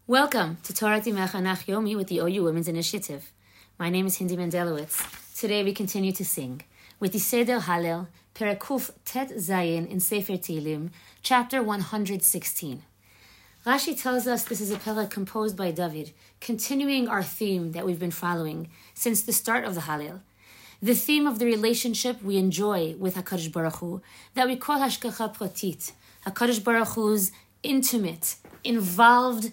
Welcome to Torah Timechanach Yomi with the OU Women's Initiative. My name is Hindi Mendelowitz. Today we continue to sing with the Seder Hallel, Perekuf Tet Zayin in Sefer Tehillim, chapter 116. Rashi tells us this is a perek composed by David, continuing our theme that we've been following since the start of the Hallel. The theme of the relationship we enjoy with HaKadosh Baruch Hu, that we call Hashgacha Pratit, HaKadosh Baruch Hu's intimate, involved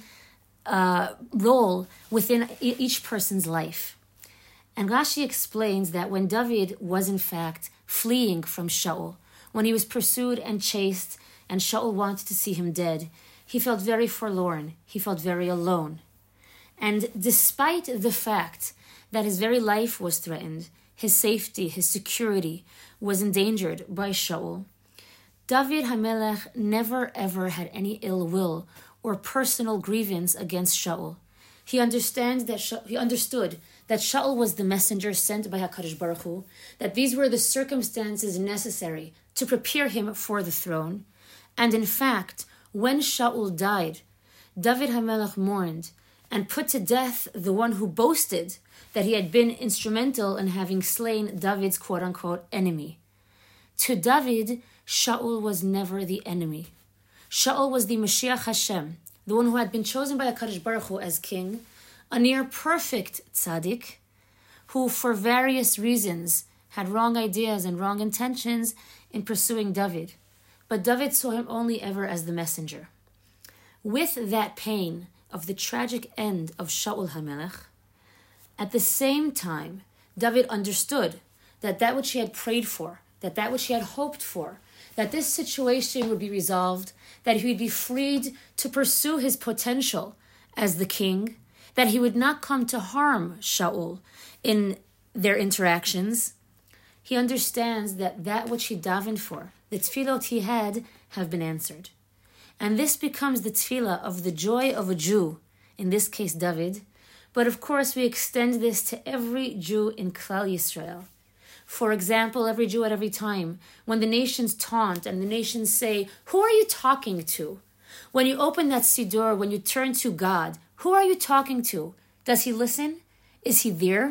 role within each person's life. And Rashi explains that when David was in fact fleeing from Shaul, when he was pursued and chased and Shaul wanted to see him dead, he felt very forlorn, he felt very alone. And despite the fact that his very life was threatened, his safety, his security was endangered by Shaul, David HaMelech never ever had any ill will or personal grievance against Shaul. He understood that Shaul was the messenger sent by HaKadosh Baruch Hu, that these were the circumstances necessary to prepare him for the throne. And in fact, when Shaul died, David HaMelech mourned and put to death the one who boasted that he had been instrumental in having slain David's quote-unquote enemy. To David, Shaul was never the enemy. Shaul was the Mashiach Hashem, the one who had been chosen by HaKadosh Baruch Hu as king, a near-perfect tzaddik, who for various reasons had wrong ideas and wrong intentions in pursuing David. But David saw him only ever as the messenger. With that pain of the tragic end of Shaul HaMelech, at the same time, David understood that which he had prayed for, that which he had hoped for, that this situation would be resolved, that he would be freed to pursue his potential as the king, that he would not come to harm Shaul in their interactions. He understands that which he davened for, the tefillot he had, have been answered. And this becomes the tefillah of the joy of a Jew, in this case David, but of course we extend this to every Jew in Klal Yisrael. For example, every Jew at every time, when the nations taunt and the nations say, who are you talking to? When you open that Siddur, when you turn to God, who are you talking to? Does he listen? Is he there?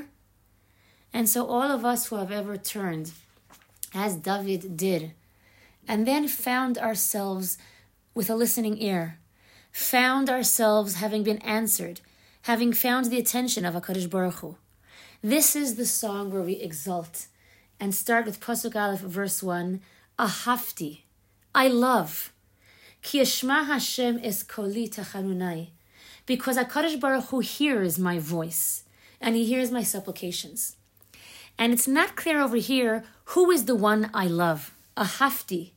And so all of us who have ever turned, as David did, and then found ourselves with a listening ear, found ourselves having been answered, having found the attention of HaKadosh Baruch Hu. This is the song where we exult and start with Pasuk Aleph, verse 1, Ahavti, I love. Ki yashma Hashem es koli tachanunai. Because HaKadosh Baruch Hu hears my voice, and he hears my supplications. And it's not clear over here who is the one I love, Ahavti.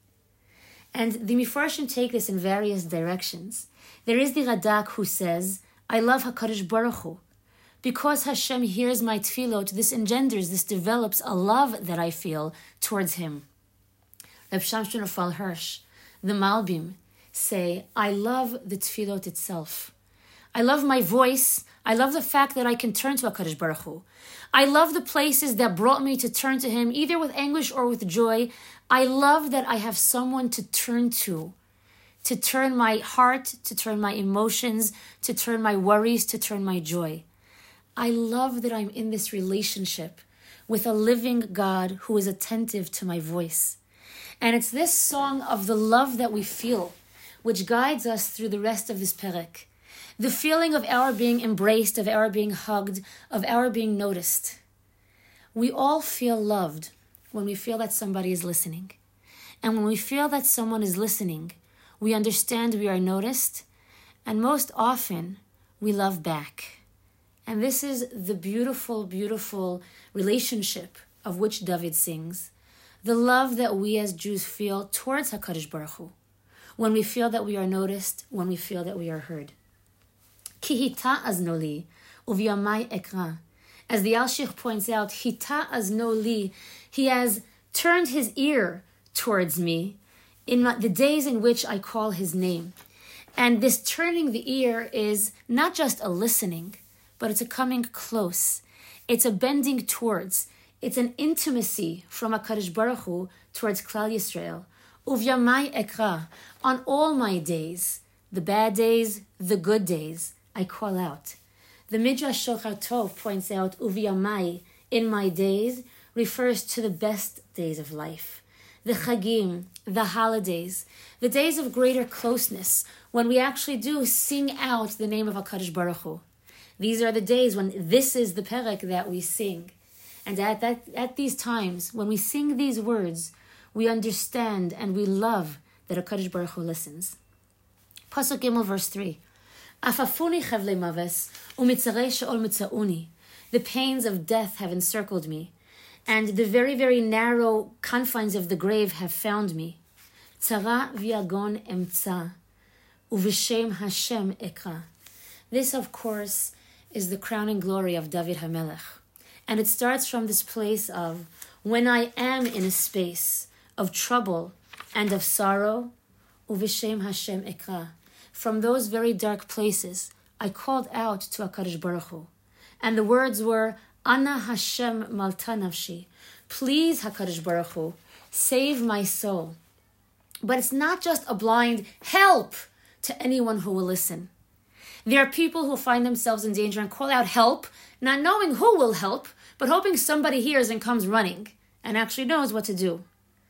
And the Mefarshim take this in various directions. There is the Radak who says, I love HaKadosh Baruch Hu. Because Hashem hears my tefillot, this develops a love that I feel towards him. Reb Shamshon Raphael Hirsch, the Malbim, say, I love the tefillot itself. I love my voice. I love the fact that I can turn to HaKadosh Baruch Hu. I love the places that brought me to turn to him, either with anguish or with joy. I love that I have someone to turn my heart, to turn my emotions, to turn my worries, to turn my joy. I love that I'm in this relationship with a living God who is attentive to my voice. And it's this song of the love that we feel which guides us through the rest of this perek. The feeling of our being embraced, of our being hugged, of our being noticed. We all feel loved when we feel that somebody is listening. And when we feel that someone is listening, we understand we are noticed, and most often we love back. And this is the beautiful, beautiful relationship of which David sings. The love that we as Jews feel towards HaKadosh Baruch Hu. When we feel that we are noticed, when we feel that we are heard. Ki hita aznoli, uv'yamai ekra. As the Alshich points out, hita aznoli, he has turned his ear towards me in the days in which I call his name. And this turning the ear is not just a listening, but it's a coming close. It's a bending towards. It's an intimacy from HaKadosh Baruch Hu towards Klal Yisrael. Uvyamai ekra, on all my days, the bad days, the good days, I call out. The Midrash Shochar Tov points out, Uviyamai, in my days, refers to the best days of life. The Chagim, the holidays, the days of greater closeness, when we actually do sing out the name of HaKadosh Baruch Hu. These are the days when this is the perek that we sing. And at these times, when we sing these words, we understand and we love that HaKadosh Baruch Hu listens. Pasuk Gimel, verse 3. Afafuni chavle maves, umitzarei sheol mitzauni. The pains of death have encircled me, and the very, very narrow confines of the grave have found me. Tzara v'yagon emtza, uv'shem Hashem ekra. This, of course, is the crowning glory of David HaMelech. And it starts from this place of, when I am in a space of trouble and of sorrow, uv'shem Hashem ekra. From those very dark places, I called out to HaKadosh Baruch Hu. And the words were, Ana Hashem malta nafshi. Please, HaKadosh Baruch Hu, save my soul. But it's not just a blind help to anyone who will listen. There are people who find themselves in danger and call out help, not knowing who will help, but hoping somebody hears and comes running and actually knows what to do.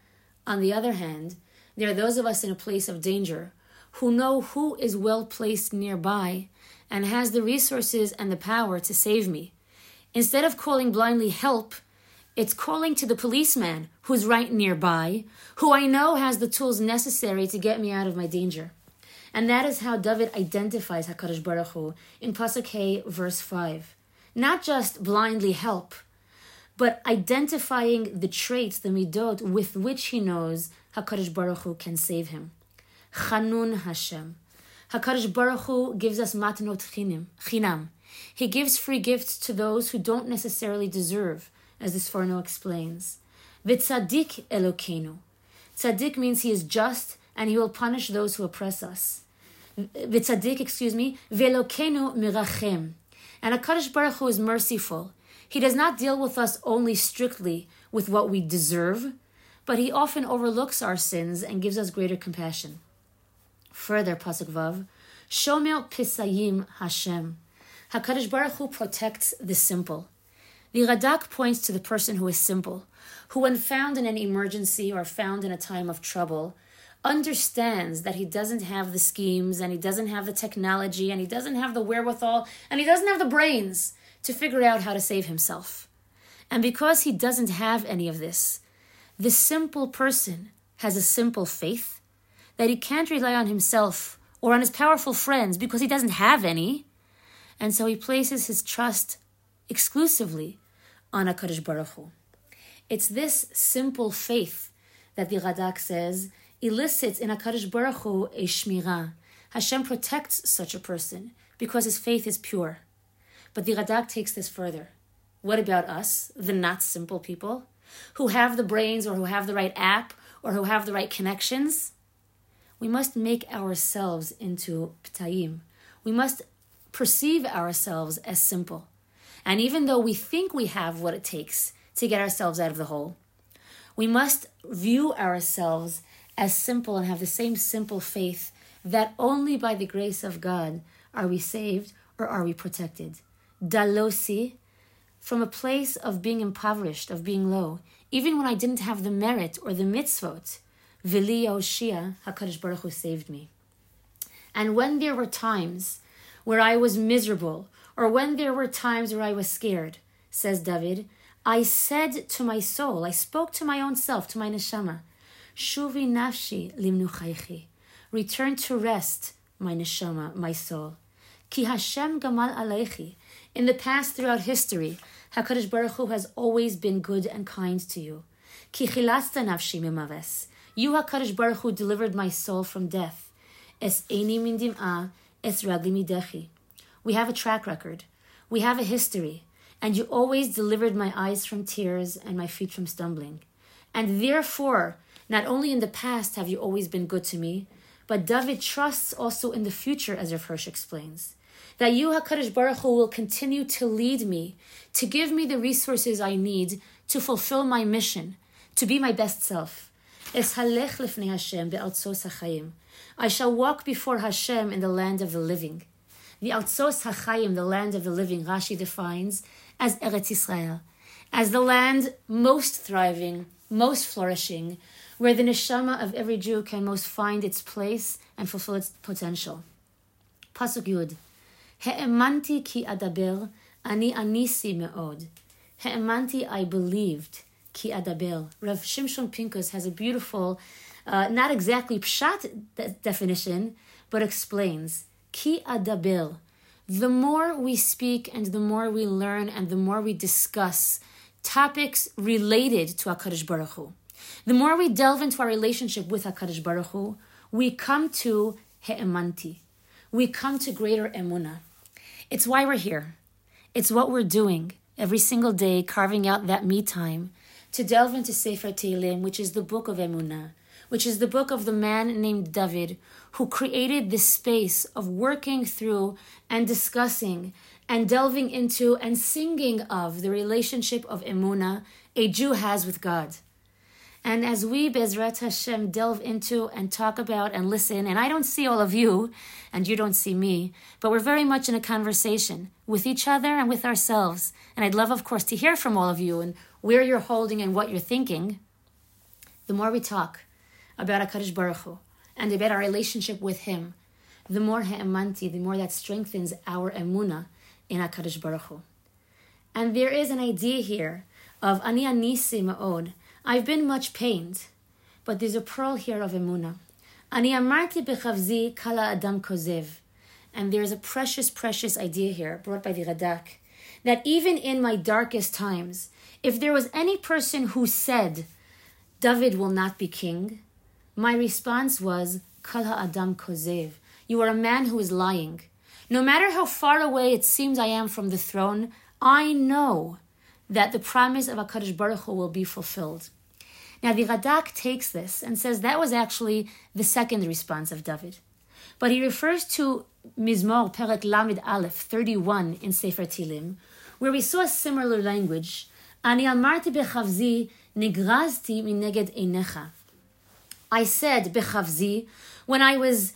On the other hand, there are those of us in a place of danger who know who is well placed nearby and has the resources and the power to save me. Instead of calling blindly help, it's calling to the policeman who's right nearby, who I know has the tools necessary to get me out of my danger. And that is how David identifies HaKadosh Baruch Hu in Pasuk Hey, verse 5. Not just blindly help, but identifying the traits, the midot, with which he knows HaKadosh Baruch Hu can save him. Chanun Hashem. HaKadosh Baruch Hu gives us matnot chinam. He gives free gifts to those who don't necessarily deserve, as this Forno explains. V'tzadik Elokeinu. Tzadik means he is just and he will punish those who oppress us. V'tzadik, V'Elokeinu mirachem. And HaKadosh Baruch Hu is merciful. He does not deal with us only strictly with what we deserve, but he often overlooks our sins and gives us greater compassion. Further, Pasuk Vav, Shomer Pisayim Hashem. HaKadosh Baruch Hu protects the simple. The Radak points to the person who is simple, who when found in an emergency or found in a time of trouble, understands that he doesn't have the schemes and he doesn't have the technology and he doesn't have the wherewithal and he doesn't have the brains to figure out how to save himself. And because he doesn't have any of this, the simple person has a simple faith that he can't rely on himself or on his powerful friends because he doesn't have any. And so he places his trust exclusively on HaKadosh Baruch Hu. It's this simple faith that the Radak says elicits in HaKadosh Baruch Hu a shmirah. Hashem protects such a person because his faith is pure. But the Radak takes this further. What about us, the not simple people, who have the brains or who have the right app or who have the right connections? We must make ourselves into p'tayim. We must perceive ourselves as simple. And even though we think we have what it takes to get ourselves out of the hole, we must view ourselves as simple and have the same simple faith that only by the grace of God are we saved or are we protected. Dalosi, from a place of being impoverished, of being low, even when I didn't have the merit or the mitzvot, Vili Yoshia, HaKadosh Baruch Hu saved me. And when there were times where I was miserable, or when there were times where I was scared, says David, I said to my soul, I spoke to my own self, to my neshama, Shuvi nafshi limnuchaychi. Return to rest, my neshama, my soul. Ki Hashem gamal aleichi. In the past, throughout history, HaKadosh Baruch Hu has always been good and kind to you. Ki chilasta nafshi mimaves. You, HaKadosh Baruch Hu, delivered my soul from death. Es eini min dim'ah, es ragli midechi. We have a track record. We have a history. And you always delivered my eyes from tears and my feet from stumbling. And therefore, not only in the past have you always been good to me, but David trusts also in the future, as Rav Hirsch explains, that you, HaKadosh Baruch Hu, will continue to lead me, to give me the resources I need to fulfill my mission, to be my best self. Eshalech lifnei Hashem be'altzos hachayim. I shall walk before Hashem in the land of the living. The Artzos HaChaim, the land of the living, Rashi defines as Eretz Yisrael, as the land most thriving, most flourishing, where the neshama of every Jew can most find its place and fulfill its potential. Pasuk Yud. He'emanti ki adaber, ani anisi me'od. He'emanti, I believed, ki adaber. Rav Shimshon Pinkus has a beautiful, not exactly pshat definition, but explains. Ki adaber. The more we speak and the more we learn and the more we discuss topics related to HaKadosh Baruch Hu, the more we delve into our relationship with HaKadosh Baruch Hu, we come to he'emanti. We come to greater emunah. It's why we're here. It's what we're doing every single day, carving out that me time to delve into Sefer Tehillim, which is the book of emunah, which is the book of the man named David, who created this space of working through and discussing and delving into and singing of the relationship of emunah a Jew has with God. And as we, Bezrat Hashem, delve into and talk about and listen, and I don't see all of you, and you don't see me, but we're very much in a conversation with each other and with ourselves. And I'd love, of course, to hear from all of you and where you're holding and what you're thinking. The more we talk about HaKadosh Baruch Hu and about our relationship with Him, the more he'emanti, the more that strengthens our emunah in HaKadosh Baruch Hu. And there is an idea here of ani anisi ma'od. I've been much pained, but there's a pearl here of emunah. Ani amarti bechavzi kala adam kozev. And there's a precious, precious idea here brought by the Radak, that even in my darkest times, if there was any person who said, David will not be king, my response was, kala adam kozev. You are a man who is lying. No matter how far away it seems I am from the throne, I know that the promise of HaKadosh Baruch Hu will be fulfilled. Now the Radak takes this and says that was actually the second response of David. But he refers to Mizmor Perek Lamed Aleph 31 in Sefer Tehillim, where we saw a similar language. Ani amarti bechavzi nigrazti mineged einecha. I said bechavzi when I was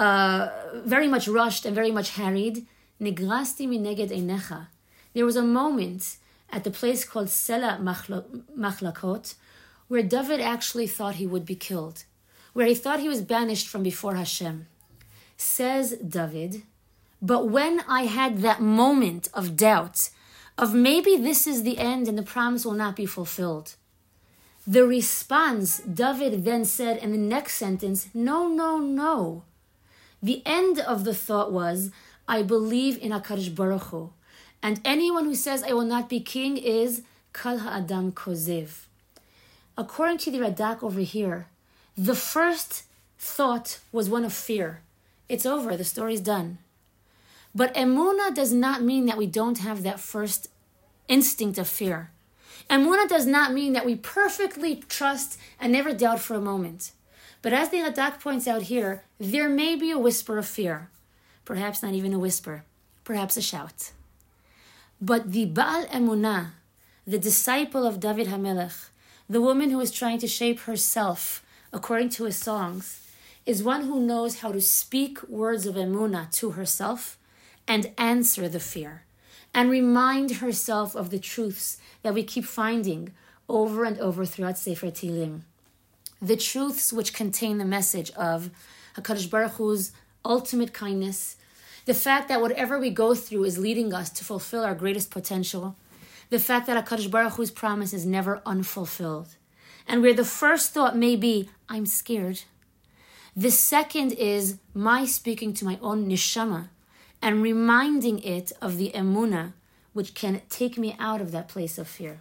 very much rushed and very much harried. Nigrazti mineged einecha. There was a moment at the place called Sela Machlakot, where David actually thought he would be killed, where he thought he was banished from before Hashem. Says David, but when I had that moment of doubt, of maybe this is the end and the promise will not be fulfilled, the response, David then said in the next sentence, no, no, no. The end of the thought was, I believe in HaKadosh Baruch Hu. And anyone who says I will not be king is Kal Ha'adam Kozev. According to the Radak over here, the first thought was one of fear. It's over, the story's done. But emunah does not mean that we don't have that first instinct of fear. Emunah does not mean that we perfectly trust and never doubt for a moment. But as the Radak points out here, there may be a whisper of fear. Perhaps not even a whisper. Perhaps a shout. But the Baal Emunah, the disciple of David HaMelech, the woman who is trying to shape herself according to his songs, is one who knows how to speak words of emunah to herself and answer the fear and remind herself of the truths that we keep finding over and over throughout Sefer Tehillim. The truths which contain the message of HaKadosh Baruch Hu's ultimate kindness, the fact that whatever we go through is leading us to fulfill our greatest potential, the fact that HaKadosh Baruch Hu's promise is never unfulfilled. And where the first thought may be, I'm scared. The second is my speaking to my own neshama and reminding it of the emunah, which can take me out of that place of fear.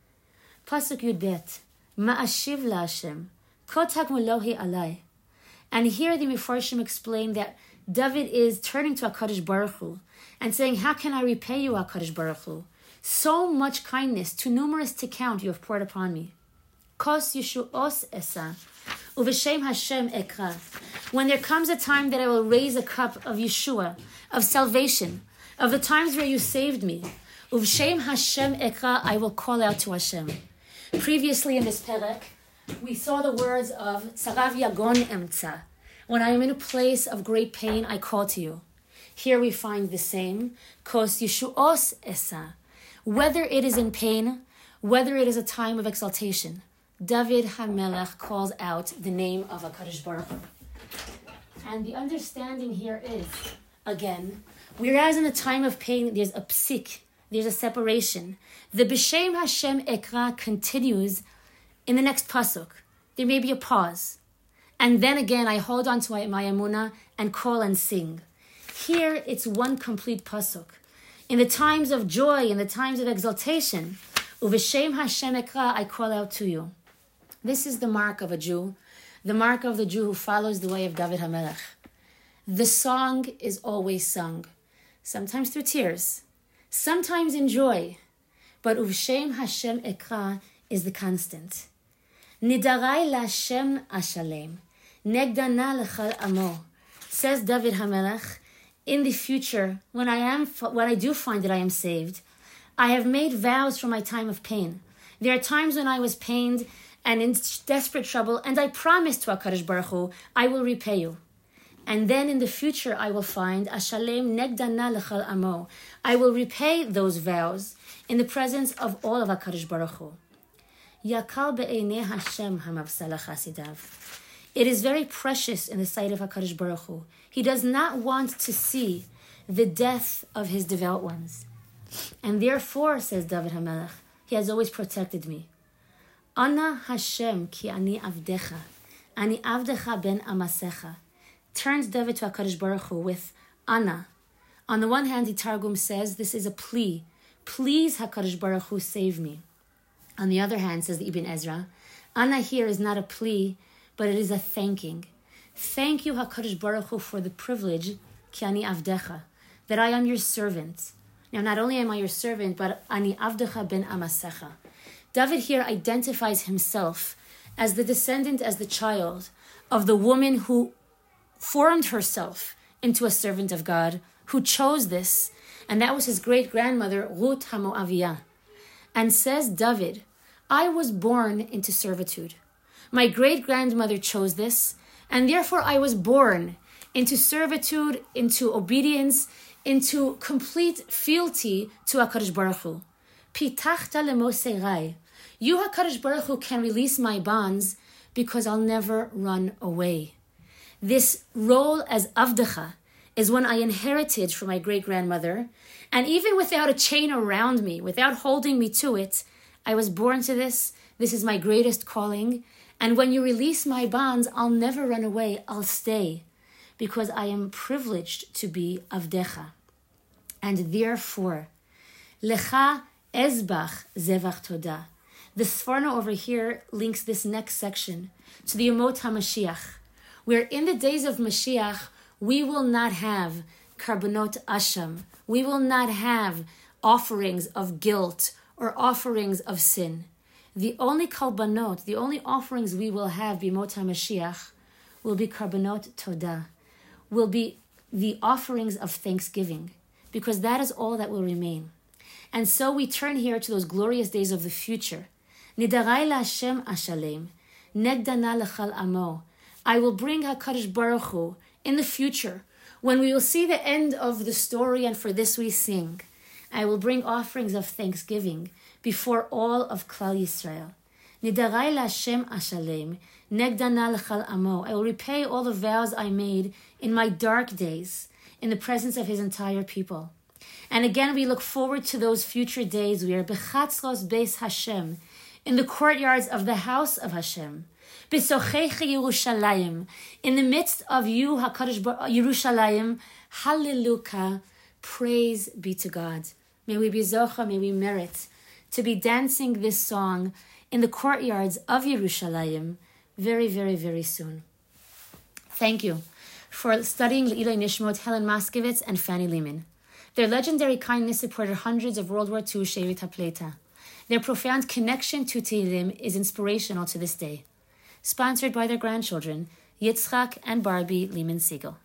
Pasuk Yud Bet, Ma'ashiv la'Hashem, Ko takmulohi alai. And here the Mefarshim explain that David is turning to HaKadosh Baruch Hu and saying, how can I repay you, HaKadosh Baruch Hu? So much kindness, too numerous to count, you have poured upon me. Kos Yeshuos Esa, Uveshem Hashem Ekra. When there comes a time that I will raise a cup of Yeshua, of salvation, of the times where you saved me, Uveshem Hashem Ekra, I will call out to Hashem. Previously in this perek, we saw the words of Tzarav Yagon Emtza. When I am in a place of great pain, I call to you. Here we find the same. Kos Yeshuos Esa. Whether it is in pain, whether it is a time of exaltation, David HaMelech calls out the name of HaKadosh Baruch Hu. And the understanding here is, again, whereas in the time of pain there's a psik, there's a separation, the B'Shem Hashem Ekra continues in the next pasuk. There may be a pause. And then again I hold on to my emunah and call and sing. Here it's one complete pasuk. In the times of joy, in the times of exaltation, Uv'Shem Hashem Ekra, I call out to you. This is the mark of a Jew, the mark of the Jew who follows the way of David HaMelech. The song is always sung, sometimes through tears, sometimes in joy, but Uv'Shem Hashem Ekra is the constant. Nidarai LaHashem Ashalem, Negdana Lechal Amo, says David HaMelech. In the future, when I do find that I am saved, I have made vows for my time of pain. There are times when I was pained and in desperate trouble, and I promised to HaKadosh Baruch Hu, I will repay you. And then in the future I will find, Ashalem Negdana Lechal Amo, I will repay those vows in the presence of all of HaKadosh Baruch Hu. Yakal be'einei Hashem hamavsala chasidav. It is very precious in the sight of HaKadosh Baruch Hu. He does not want to see the death of his devout ones. And therefore, says David HaMelech, he has always protected me. Ana Hashem ki ani avdecha, ani avdecha ben amasecha. Turns David to HaKadosh Baruch Hu with Ana. On the one hand, the Targum says this is a plea. Please, HaKadosh Baruch Hu, save me. On the other hand, says the Ibn Ezra, Ana here is not a plea, but it is a thanking. Thank you, HaKadosh Baruch Hu, for the privilege, ki ani avdecha, that I am your servant. Now, not only am I your servant, but ani avdecha ben amasecha. David here identifies himself as the descendant, as the child of the woman who formed herself into a servant of God, who chose this, and that was his great-grandmother, Ruth HaMoaviyah. And says David, I was born into servitude. My great-grandmother chose this, and therefore I was born into servitude, into obedience, into complete fealty to HaKadosh Baruch Hu. Pitachta lemoserai. You, HaKadosh Baruch Hu, can release my bonds because I'll never run away. This role as Avdecha is one I inherited from my great-grandmother, and even without a chain around me, without holding me to it, I was born to this. This is my greatest calling. And when you release my bonds, I'll never run away. I'll stay because I am privileged to be Avdecha. And therefore, Lecha Ezbach Zevach Todah. The Sforno over here links this next section to the Yemot HaMashiach, where in the days of Mashiach, we will not have Karbonot Asham. We will not have offerings of guilt or offerings of sin. The only Karbanot, the only offerings we will have B'Yemot HaMashiach will be Karbonot Todah, will be the offerings of thanksgiving, because that is all that will remain. And so we turn here to those glorious days of the future. Nidarai LaHashem Ashalem, Negdana Lechal Amo. I will bring HaKadosh Baruch Hu in the future, when we will see the end of the story, and for this we sing. I will bring offerings of thanksgiving before all of Klal Yisrael. Nidarai LaHashem Ashalem, Negdana Lechal Amo. I will repay all the vows I made in my dark days, in the presence of his entire people. And again, we look forward to those future days where Bechatzros Beis Hashem, in the courtyards of the house of Hashem, B'sochecha Yerushalayim, in the midst of you, HaKadosh Yerushalayim, Hallelujah, praise be to God. May we be zocha, may we merit to be dancing this song in the courtyards of Yerushalayim very, very, very soon. Thank you for studying Le'iloi Nishmot Helen Moskowitz and Fanny Lehman. Their legendary kindness supported hundreds of World War II Shevet HaPleita. Their profound connection to Tehillim is inspirational to this day. Sponsored by their grandchildren, Yitzchak and Barbie Lehman Siegel.